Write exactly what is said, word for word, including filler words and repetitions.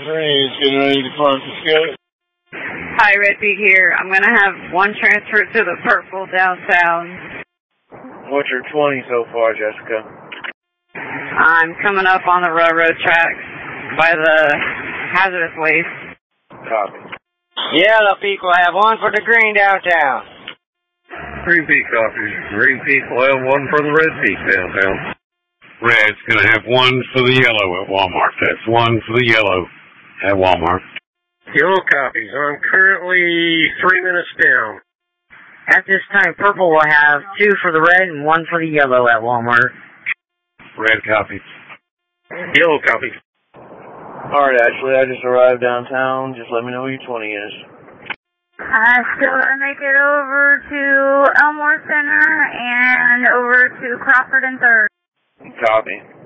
He's getting ready to park the scout. Hi, Red Peak here. I'm going to have one transfer to the purple downtown. What's your twenty so far, Jessica? I'm coming up on the railroad tracks by the hazardous waste. Copy. Yellow Peak will have one for the green downtown. Green Peak copies. Green Peak will have one for the Red Peak downtown. Red's going to have one for the yellow at Walmart. That's one for the yellow at Walmart. Yellow copies. I'm currently three minutes down. At this time, purple will have two for the red and one for the yellow at Walmart. Red copies. Yellow copies. Alright, Ashley, I just arrived downtown. Just let me know who your twenty is. Uh, still gonna make it over to Elmore Center and over to Crawford and Third. Copy.